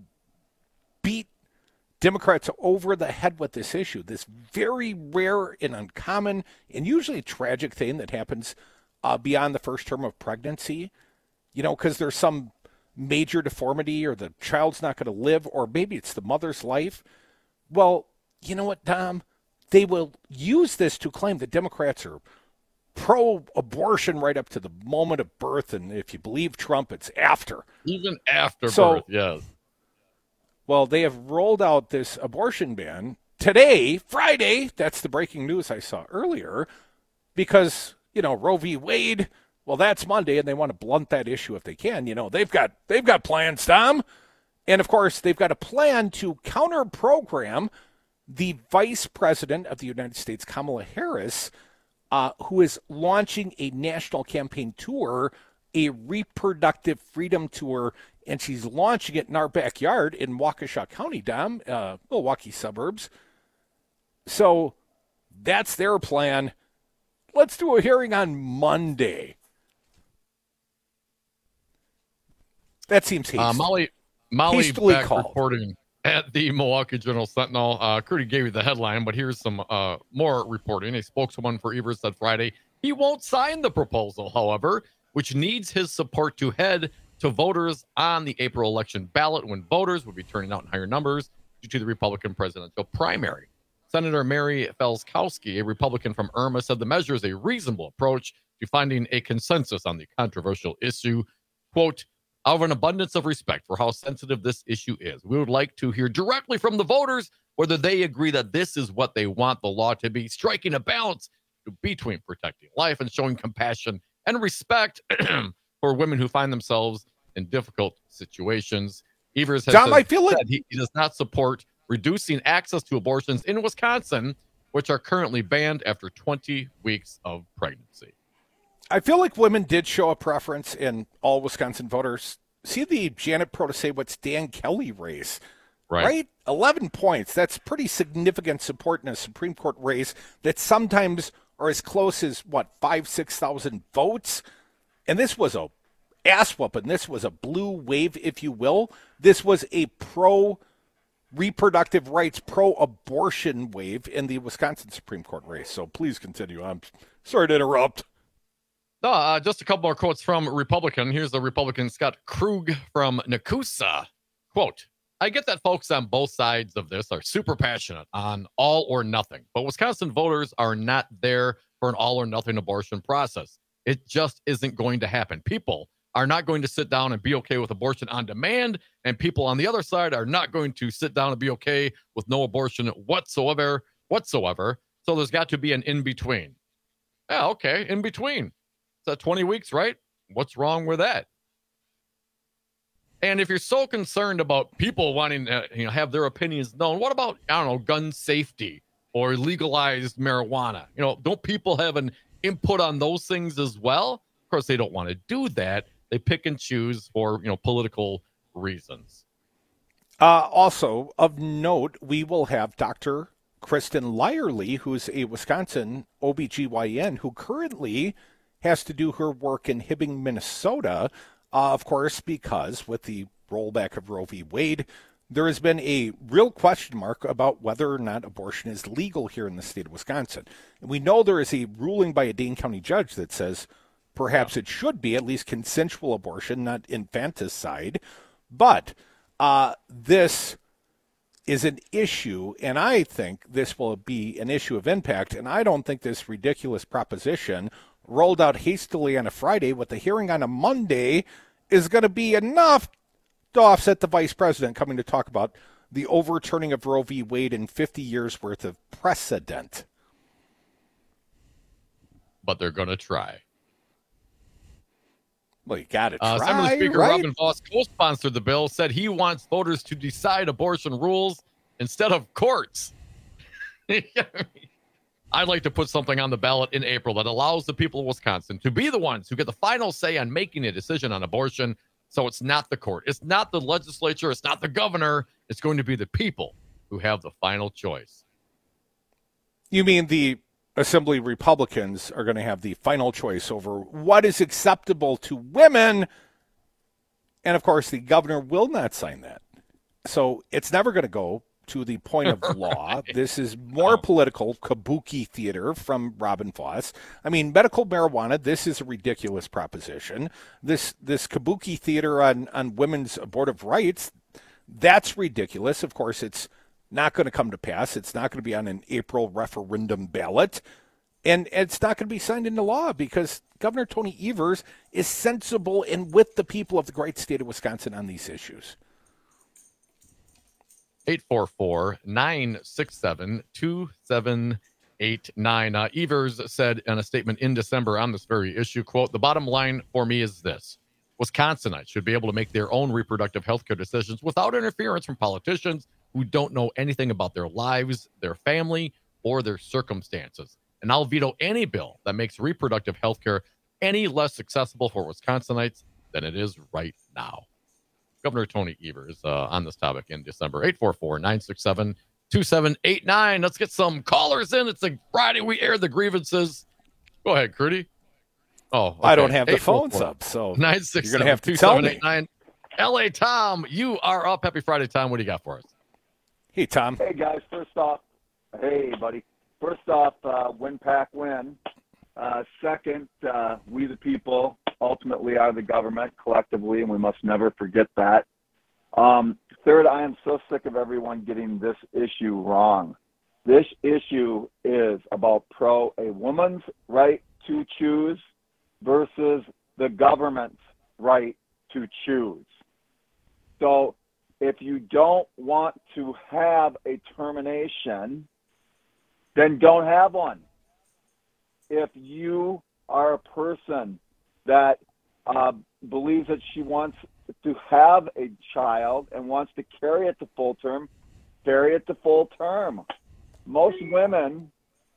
beat Democrats over the head with this issue, this very rare and uncommon and usually tragic thing that happens beyond the first term of pregnancy, because there's some major deformity or the child's not going to live, or maybe it's the mother's life. Well, you know what, Dom? They will use this to claim that Democrats are pro-abortion right up to the moment of birth, and if you believe Trump, it's after. Even after birth, yes. Well, they have rolled out this abortion ban today, Friday. That's the breaking news I saw earlier, because, Roe v. Wade, well, that's Monday, and they want to blunt that issue if they can. They've got plans, Tom. And, of course, they've got a plan to counter-program the Vice President of the United States, Kamala Harris, who is launching a national campaign tour, a reproductive freedom tour, and she's launching it in our backyard in Waukesha County, Dom, Milwaukee suburbs. So that's their plan. Let's do a hearing on Monday. That seems hasty. Molly back reporting at the Milwaukee Journal Sentinel. Crudy gave you the headline, but here's some more reporting. A spokeswoman for Evers said Friday he won't sign the proposal, however, which needs his support to head to voters on the April election ballot, when voters would be turning out in higher numbers due to the Republican presidential primary. Senator Mary Felskowski, a Republican from Irma, said the measure is a reasonable approach to finding a consensus on the controversial issue. Quote, Out of an abundance of respect for how sensitive this issue is, we would like to hear directly from the voters whether they agree that this is what they want the law to be, striking a balance between protecting life and showing compassion and respect for women who find themselves in difficult situations. Evers has Tom, I feel said he does not support reducing access to abortions in Wisconsin, which are currently banned after 20 weeks of pregnancy. I feel like women did show a preference in all Wisconsin voters. See the Janet Protasewicz Dan Kelly race, right? 11 points. That's pretty significant support in a Supreme Court race that sometimes are as close as, 5,000-6,000 votes? And this was a ass whooping. This was a blue wave, if you will. This was a pro-reproductive rights, pro-abortion wave in the Wisconsin Supreme Court race. So please continue. I'm sorry to interrupt. Just a couple more quotes from Republican. Here's the Republican Scott Krug from Nakusa. Quote, I get that folks on both sides of this are super passionate on all or nothing, but Wisconsin voters are not there for an all or nothing abortion process. It just isn't going to happen. People are not going to sit down and be okay with abortion on demand, and people on the other side are not going to sit down and be okay with no abortion whatsoever. So there's got to be an in-between. Yeah, okay, in-between. It's at 20 weeks, right? What's wrong with that? And if you're so concerned about people wanting to have their opinions known, what about, gun safety or legalized marijuana? Don't people have an input on those things as well? Of course, they don't want to do that. They pick and choose for, political reasons. Also, of note, we will have Dr. Kristen Lyerly, who's a Wisconsin OBGYN who currently has to do her work in Hibbing, Minnesota, of course, because with the rollback of Roe v. Wade, there has been a real question mark about whether or not abortion is legal here in the state of Wisconsin. And we know there is a ruling by a Dane County judge that says perhaps it should be at least consensual abortion, not infanticide. But this is an issue, and I think this will be an issue of impact, and I don't think this ridiculous proposition rolled out hastily on a Friday with the hearing on a Monday is going to be enough to offset the vice president coming to talk about the overturning of Roe v. Wade in 50 years worth of precedent. But they're going to try. Well, you got to try, Assembly Speaker right? Robin Voss co-sponsored the bill, said he wants voters to decide abortion rules instead of courts. I'd like to put something on the ballot in April that allows the people of Wisconsin to be the ones who get the final say on making a decision on abortion. So it's not the court. It's not the legislature. It's not the governor. It's going to be the people who have the final choice. You mean the Assembly Republicans are going to have the final choice over what is acceptable to women. And, of course, the governor will not sign that. So it's never going to go to the point of law. Right. This is more political kabuki theater from Robin Voss. I mean, medical marijuana, this is a ridiculous proposition. This kabuki theater on women's abortive rights, that's ridiculous. Of course, it's not going to come to pass. It's not going to be on an April referendum ballot. And it's not going to be signed into law because Governor Tony Evers is sensible and with the people of the great state of Wisconsin on these issues. 844-967-2789. Evers said in a statement in December on this very issue, quote, the bottom line for me is this. Wisconsinites should be able to make their own reproductive health care decisions without interference from politicians who don't know anything about their lives, their family, or their circumstances. And I'll veto any bill that makes reproductive health care any less accessible for Wisconsinites than it is right now. Governor Tony Evers on this topic in December. 844-967-2789. Let's get some callers in. It's a Friday. We air the grievances. Go ahead, Crudy. Oh, okay. I don't have the phones up, so you're going to have to tell me. LA Tom, you are up. Happy Friday, Tom. What do you got for us? Hey, Tom. Hey, guys. First off, hey, buddy. First off, win, pack, win. Second, we the people ultimately are the government collectively, and we must never forget that. Third, I am so sick of everyone getting this issue wrong. This issue is about a woman's right to choose versus the government's right to choose. So if you don't want to have a termination, then don't have one. If you are a person that believes that she wants to have a child and wants to carry it to full term, carry it to full term. Most women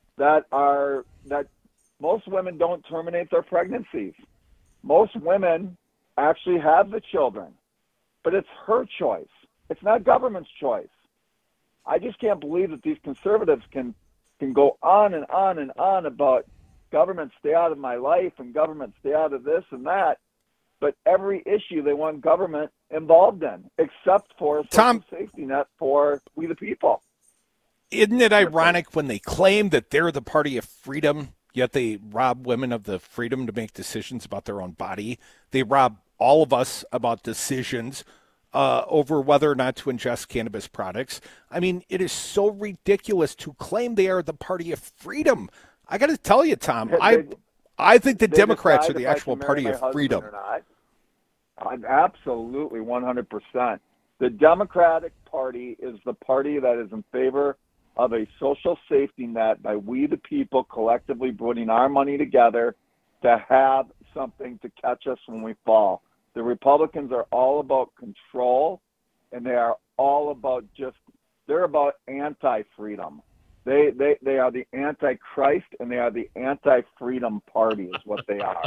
most women don't terminate their pregnancies. Most women actually have the children, but it's her choice. It's not government's choice. I just can't believe that these conservatives can go on and on and on about government stay out of my life and government stay out of this and that, but every issue they want government involved in, except for a social safety net for we the people. Isn't it ironic when they claim that they're the party of freedom, yet they rob women of the freedom to make decisions about their own body? They rob all of us about decisions over whether or not to ingest cannabis products. I mean, it is so ridiculous to claim they are the party of freedom. I got to tell you, Tom, I think the Democrats are the actual party of freedom. I'm absolutely 100%. The Democratic Party is the party that is in favor of a social safety net by we the people collectively putting our money together to have something to catch us when we fall. The Republicans are all about control, and they are all about they're about anti-freedom. They are the anti-Christ, and they are the anti-freedom party is what they are.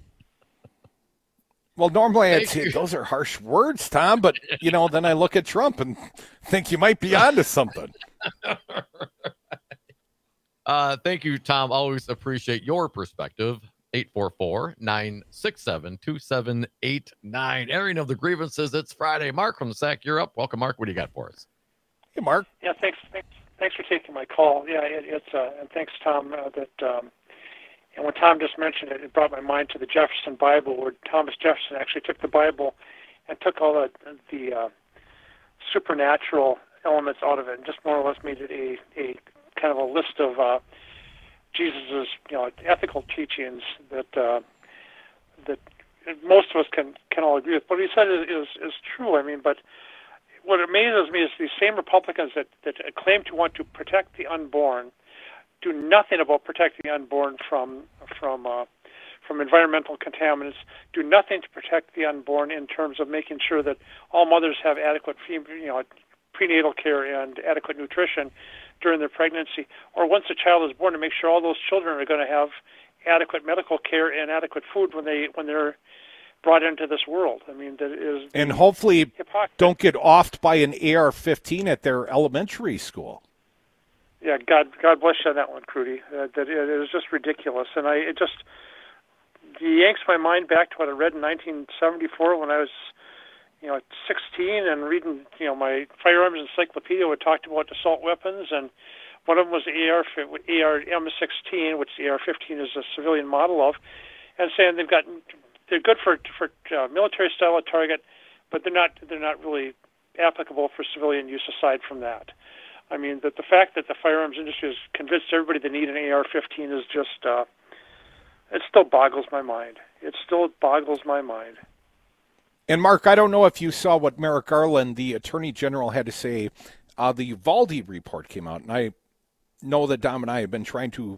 Well, normally I'd say those are harsh words, Tom, but, then I look at Trump and think you might be onto something. Thank you, Tom. Always appreciate your perspective. 844-967-2789. Airing of the grievances. It's Friday. Mark from the SAC, you're up. Welcome, Mark. What do you got for us? Hey, Mark. Yeah, thanks for taking my call. Yeah, and thanks, Tom, and when Tom just mentioned it, it brought my mind to the Jefferson Bible, where Thomas Jefferson actually took the Bible and took all the supernatural elements out of it and just more or less made it a kind of a list of Jesus's ethical teachings that most of us can all agree with. What he said is true. I mean, but what amazes me is these same Republicans that claim to want to protect the unborn do nothing about protecting the unborn from environmental contaminants, do nothing to protect the unborn in terms of making sure that all mothers have adequate prenatal care and adequate nutrition during their pregnancy, or once a child is born, to make sure all those children are going to have adequate medical care and adequate food when they're brought into this world. I mean, that is, and hopefully don't get offed by an AR-15 at their elementary school. Yeah, God bless you on that one, Crudy. That it is just ridiculous, and it yanks my mind back to what I read in 1974 when I was, 16 and reading, my firearms encyclopedia. It talked about assault weapons, and one of them was the AR-M16, which the AR-15 is a civilian model of, and saying they're good for military style of target, but they're not really applicable for civilian use aside from that. I mean, the fact that the firearms industry has convinced everybody they need an AR-15 is just, it still boggles my mind. It still boggles my mind. And, Mark, I don't know if you saw what Merrick Garland, the Attorney General, had to say. The Uvalde report came out, and I know that Dom and I have been trying to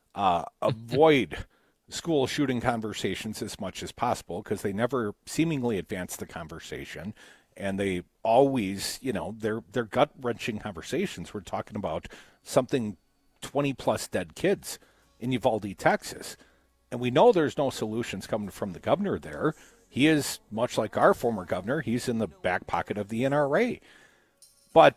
avoid school shooting conversations as much as possible because they never seemingly advance the conversation. And they always, they're gut-wrenching conversations. We're talking about something 20-plus dead kids in Uvalde, Texas. And we know there's no solutions coming from the governor there. He is, much like our former governor, he's in the back pocket of the NRA. But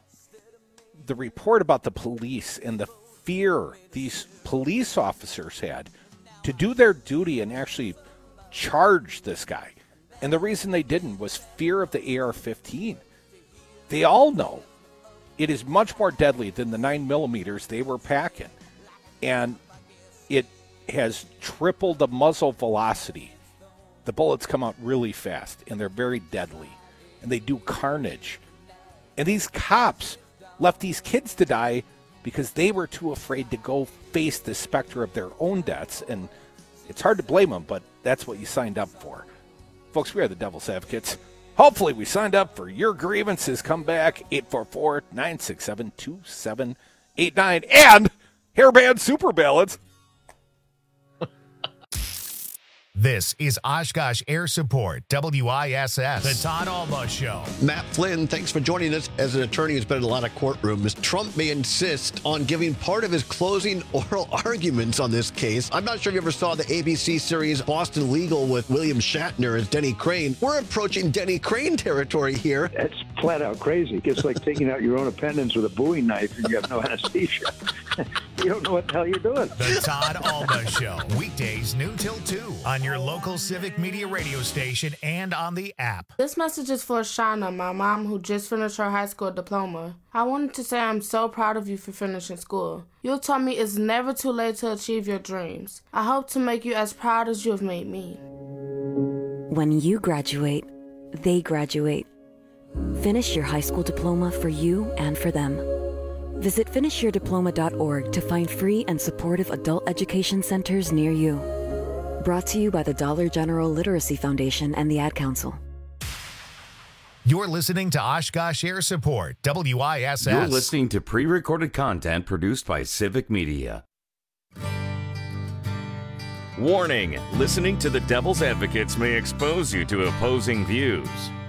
the report about the police and the fear these police officers had to do their duty and actually charge this guy. And the reason they didn't was fear of the AR-15. They all know it is much more deadly than the 9mm they were packing. And it has tripled the muzzle velocity. The bullets come out really fast, and they're very deadly. And they do carnage. And these cops left these kids to die because they were too afraid to go face the specter of their own deaths. And it's hard to blame them, but that's what you signed up for. Folks, we are the Devil's Advocates. Hopefully we signed up for your grievances. Come back, 844-967-2789. And hairband super ballads. This is Oshkosh Air Support, WISS, the Todd Alba Show. Matt Flynn, thanks for joining us. As an attorney who's been in a lot of courtrooms, Trump may insist on giving part of his closing oral arguments on this case. I'm not sure if you ever saw the ABC series Boston Legal with William Shatner as Denny Crane. We're approaching Denny Crane territory here. That's flat out crazy. It's like taking out your own appendix with a Bowie knife and you have no anesthesia. You don't know what the hell you're doing. The Todd Alba Show, weekdays noon till 2 on your local Civic Media radio station and on the app. This message is for Shauna, my mom, who just finished her high school diploma. I wanted to say I'm so proud of you for finishing school. You told me it's never too late to achieve your dreams. I hope to make you as proud as you have made me. When you graduate, they graduate. Finish your high school diploma for you and for them. Visit finishyourdiploma.org to find free and supportive adult education centers near you. Brought to you by the Dollar General Literacy Foundation and the Ad Council. You're listening to Oshkosh Air Support, WISS. You're listening to pre-recorded content produced by Civic Media. Warning, listening to the Devil's Advocates may expose you to opposing views.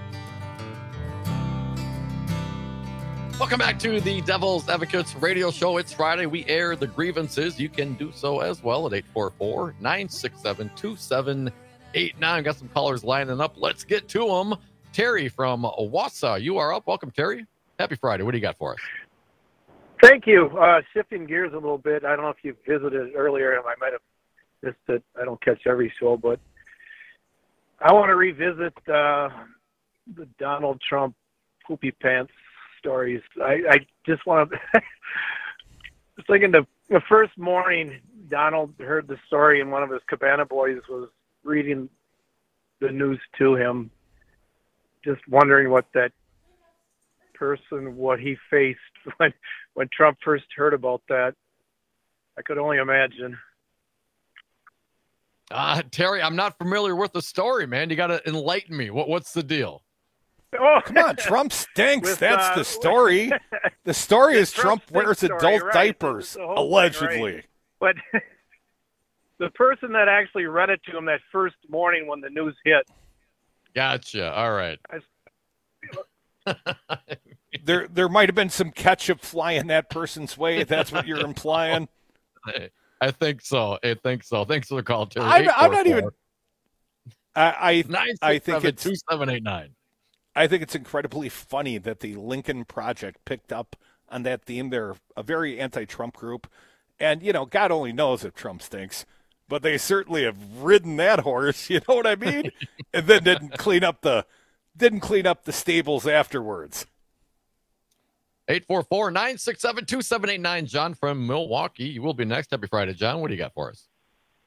Welcome back to the Devil's Advocates radio show. It's Friday. We air the grievances. You can do so as well at 844-967-2789. Got some callers lining up. Let's get to them. Terry from Wausau, you are up. Welcome, Terry. Happy Friday. What do you got for us? Thank you. Shifting gears a little bit. I don't know if you visited earlier, and I might have missed it. I don't catch every show, but I want to revisit the Donald Trump poopy pants stories. I just want to just thinking the first morning Donald heard the story and one of his Cabana boys was reading the news to him, just wondering what that person, what he faced when Trump first heard about that. I could only imagine. Terry, I'm not familiar with the story, man. You got to enlighten me. What's the deal? Oh, come on, Trump stinks. That's the story. The story is Trump wears adult diapers, allegedly. Thing, right? But the person that actually read it to him that first morning when the news hit. Gotcha. All right. There might have been some ketchup flying that person's way. If that's what you're implying. I think so. Thanks for the call, Terry. I'm not even. I think it's 2789. I think it's incredibly funny that the Lincoln Project picked up on that theme. They're a very anti-Trump group. And, God only knows if Trump stinks. But they certainly have ridden that horse, you know what I mean? And then didn't clean up the stables afterwards. 844-967-2789. John from Milwaukee. You will be next. Happy Friday, John. What do you got for us?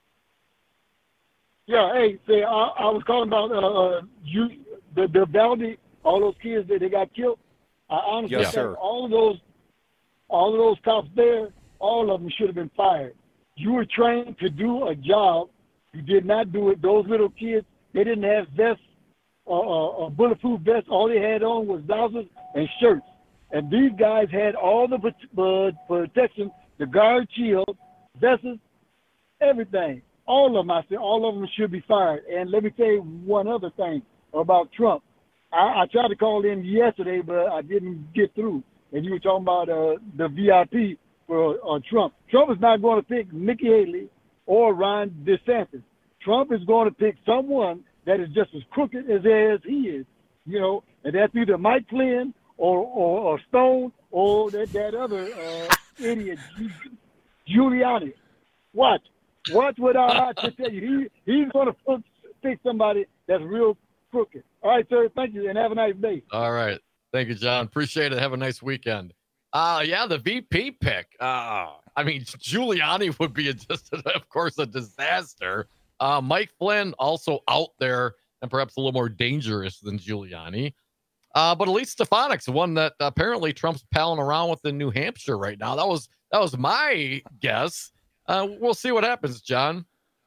Yeah, hey, I was calling about the Valley, all those kids that they got killed. I honestly think all of those cops there, all of them should have been fired. You were trained to do a job. You did not do it. Those little kids, they didn't have vests or bulletproof vests. All they had on was blouses and shirts. And these guys had all the protection, the guard shield, vests, everything. All of them, I said, all of them should be fired. And let me tell you one other thing about Trump. I tried to call in yesterday, but I didn't get through. And you were talking about the VIP for Trump. Trump is not going to pick Nikki Haley or Ron DeSantis. Trump is going to pick someone that is just as crooked as he is, and that's either Mike Flynn or Stone or that other idiot, Giuliani. Watch what I tell you. He's going to pick somebody that's real crooked. All right, sir. Thank you, and have a nice day. All right. Thank you, John. Appreciate it. Have a nice weekend. The VP pick. Giuliani would be of course, a disaster. Mike Flynn also out there and perhaps a little more dangerous than Giuliani. But Elise Stefanik's the one that apparently Trump's palling around with in New Hampshire right now. That was my guess. We'll see what happens, John.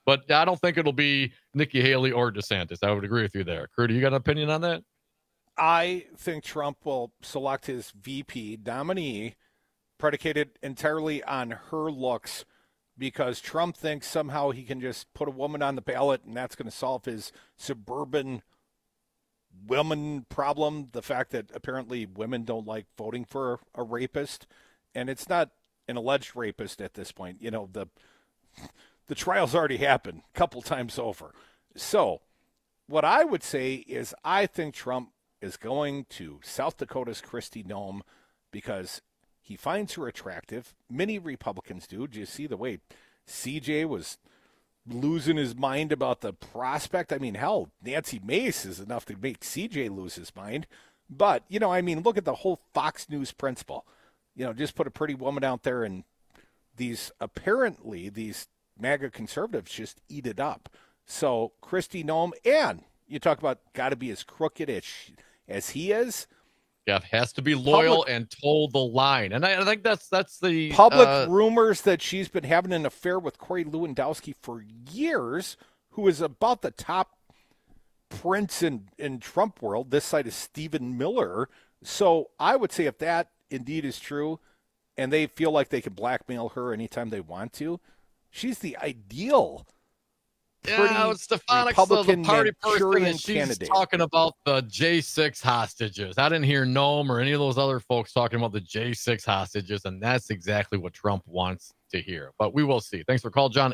But I don't think it'll be Nikki Haley or DeSantis. I would agree with you there. Crudy, you got an opinion on that? I think Trump will select his VP nominee predicated entirely on her looks, because Trump thinks somehow he can just put a woman on the ballot and that's going to solve his suburban women problem. The fact that apparently women don't like voting for a rapist, and it's not an alleged rapist at this point. You know, the trial's already happened a couple times over. So what I would say is I think Trump is going to South Dakota's Kristi Noem because he finds her attractive. Many Republicans do. Do you see the way CJ was losing his mind about the prospect? I mean, hell, Nancy Mace is enough to make CJ lose his mind. But, you know, I mean, look at the whole Fox News principle. You know, just put a pretty woman out there and these MAGA conservatives just eat it up. So Kristi Noem, and you talk about got to be as crooked as he is. Yeah, has to be loyal and toe the line. And I think that's the public rumors that she's been having an affair with Corey Lewandowski for years, who is about the top prince in Trump world. This side is Stephen Miller. So I would say if that indeed is true and they feel like they can blackmail her anytime they want to, she's the ideal Stefanik, so the party person, and she's candidate. Talking about the J6 hostages. I didn't hear Noem or any of those other folks talking about the J6 hostages, and that's exactly what Trump wants to hear. But we will see. Thanks for calling, John.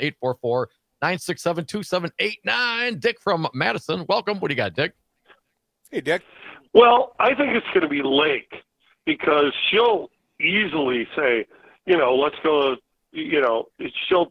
844-967-2789. Dick from Madison. Welcome. What do you got, Dick? Hey, Dick. Well, I think it's going to be Lake, because she'll easily say, you know, let's go, you know, she'll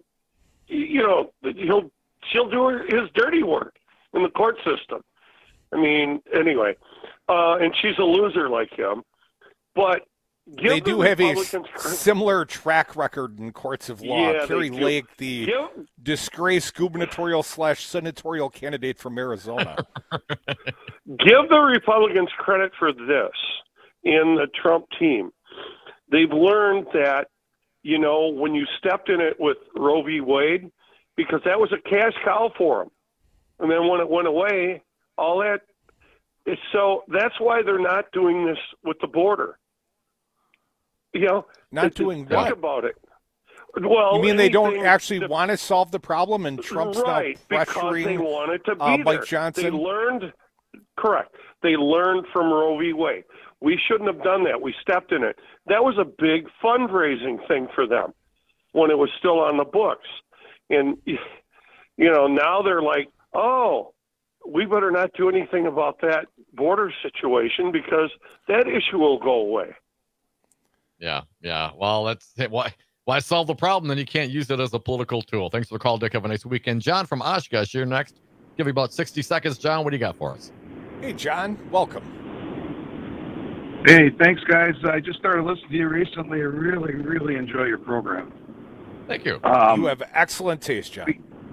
do his dirty work in the court system. I mean, anyway, and she's a loser like him. But they do have a similar track record in courts of law. Yeah, Carrie Lake, the disgraced gubernatorial / senatorial candidate from Arizona. Give the Republicans credit for this in the Trump team. They've learned that, you know, when you stepped in it with Roe v. Wade, because that was a cash cow for them. And then when it went away, all that. So that's why they're not doing this with the border. You know, doing think what? About it. Well, you mean they don't actually want to solve the problem, and Trump's now pressuring they wanted to be Mike Johnson? They learned, correct. They learned from Roe v. Wade. We shouldn't have done that. We stepped in it. That was a big fundraising thing for them when it was still on the books. And, you know, now they're like, oh, we better not do anything about that border situation because that issue will go away. Yeah. Well, why solve the problem? Then you can't use it as a political tool. Thanks for the call, Dick. Have a nice weekend. John from Oshkosh, you're next. Give you about 60 seconds. John, what do you got for us? Hey, John. Welcome. Hey, thanks, guys. I just started listening to you recently. I really, really enjoy your program. Thank you. You have excellent taste, John.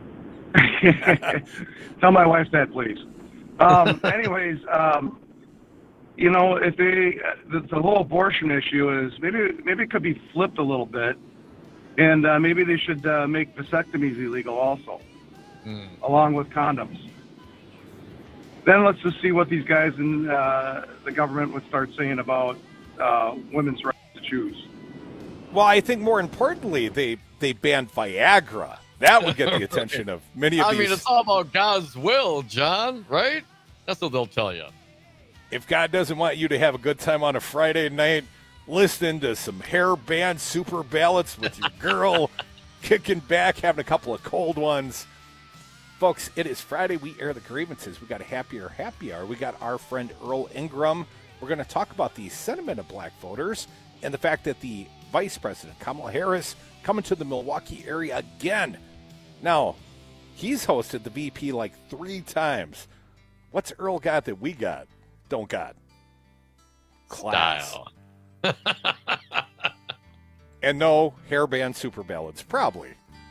Tell my wife that, please. Anyways, you know, if the whole abortion issue is maybe it could be flipped a little bit, and maybe they should make vasectomies illegal also, along with condoms. Then let's just see what these guys in the government would start saying about women's rights to choose. Well, I think more importantly, they banned Viagra. That would get the attention of many of these. I mean, it's all about God's will, John, right? That's what they'll tell you. If God doesn't want you to have a good time on a Friday night, listening to some hair band super ballads with your girl, kicking back, having a couple of cold ones. Folks, it is Friday. We air the grievances. We got a happier happy hour. We got our friend Earl Ingram. We're going to talk about the sentiment of black voters and the fact that the Vice President, Kamala Harris, coming to the Milwaukee area again. Now, he's hosted the VP like 3 times. What's Earl got that we don't got? Class. Style. And no hairband super ballads, probably.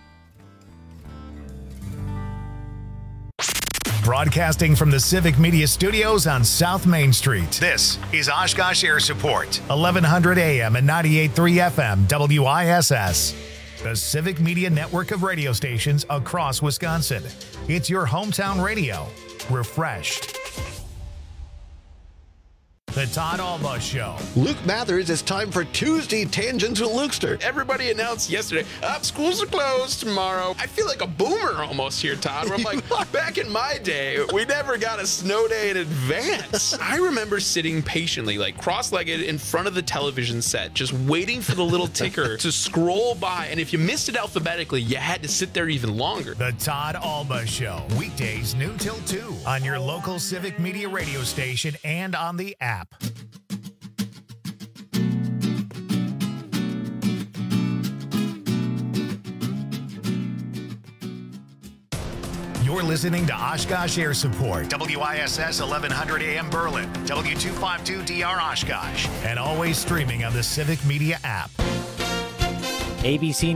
Broadcasting from the Civic Media Studios on South Main Street. This is Oshkosh Air Support, 1100 AM and 98.3 FM WISS. the Civic Media network of radio stations across Wisconsin. It's your hometown radio, refreshed. The Todd Alba Show. Luke Mathers, it's time for Tuesday Tangents with Lukester. Everybody announced yesterday, schools are closed tomorrow. I feel like a boomer almost here, Todd. Where I'm like, back in my day, we never got a snow day in advance. I remember sitting patiently, like cross-legged in front of the television set, just waiting for the little ticker to scroll by. And if you missed it alphabetically, you had to sit there even longer. The Todd Alba Show. Weekdays noon till 2 on your local Civic Media radio station and on the app. You're listening to Oshkosh Air Support, WISS 1100 AM Berlin, W252DR Oshkosh, and always streaming on the Civic Media app. ABC